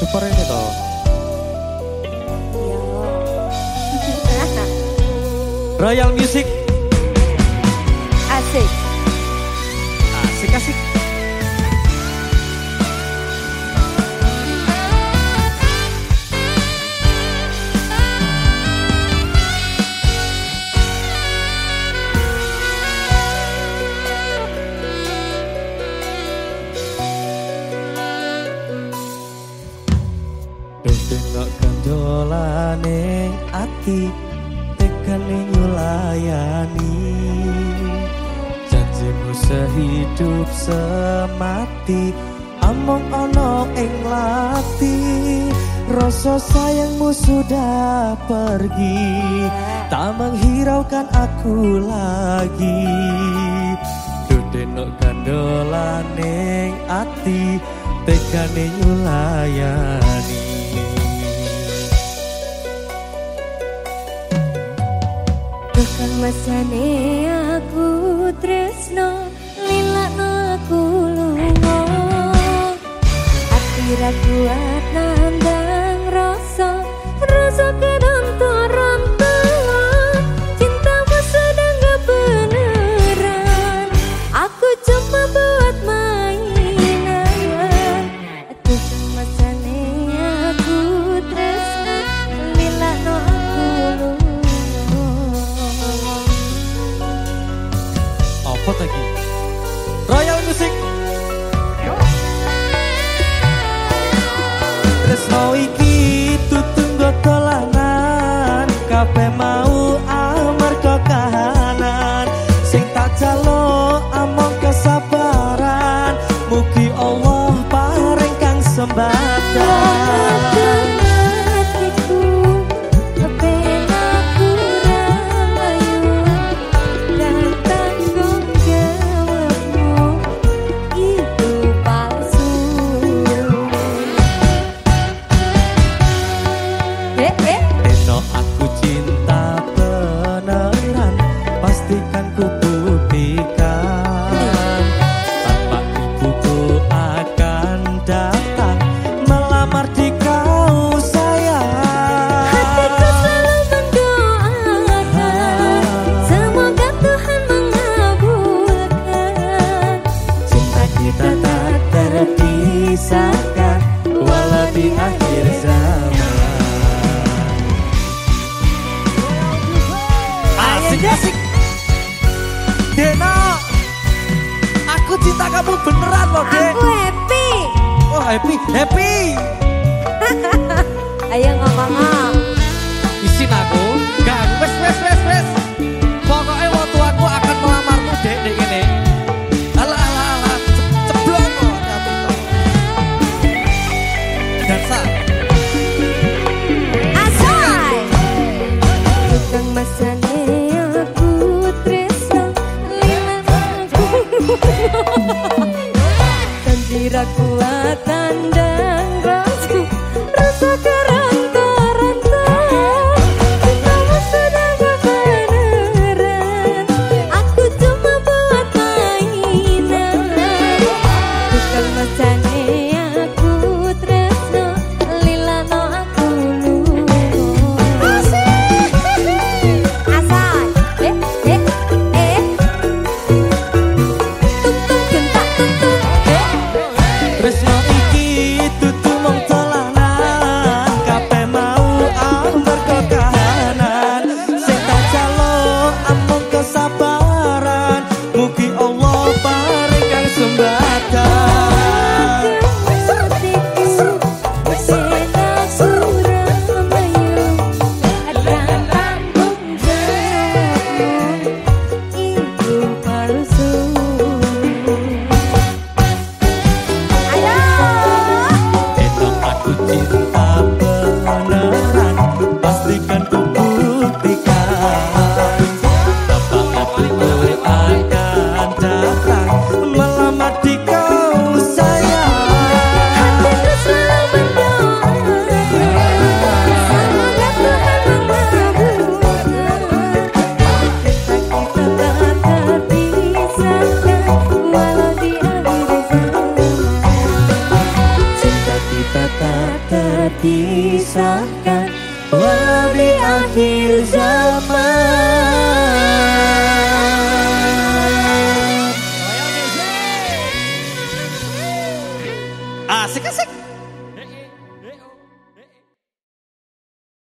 super ini toh. Royal Music. Asik. Asik asik. Tengok kendolane ati tekane nyulayani janjimu sehidup semati among ono ing lati rasa sayangmu sudah pergi tak menghiraukan aku lagi tengok kendolane ati tekane nyulayani. Tekan masane aku tresno lilakno aku lunga ati ra kuat nandang rasa kerontor-rontor cintamu sudah gak beneran aku cuma buat mainan tekan masane aku tresno lilakno aku lunga. Apa lagi? Royal Music. Tresno iki tutunggo dolanan kabeh mau amarga kahanan sing tak jaluk among kesabaran mugi Allah paring kang sembatan. Walau di akhir zaman. Asik asik. Dena, aku cinta kamu beneran loh Dek. Aku happy. Oh happy, happy. Ayo ngomong. Isin aku, gak wes. Pokoknya waktu aku akan melamarmu Dek Dek ini. Alah, ceblong kok. Dansa. Asai. Tukang masane aku tresno lilakno janji ra kuat tandang rasa kerontor-rontor cintamu sudah gak beneran aku cuma buat mainan tukang masane aku tresno lilakno aku lunga. Asik. Asai. Tung gentak tung. Tresno iki dudu mung dolanan kabeh mau amarga kahanan sing tak jaluk amung kesabaran mugi Allah paring kang sembatan. Enak aku cinta beneran pastikan ku buktikan apa aku akan datang melamar di kau sayang. Cinta kita tak akhir zaman. Asik asik.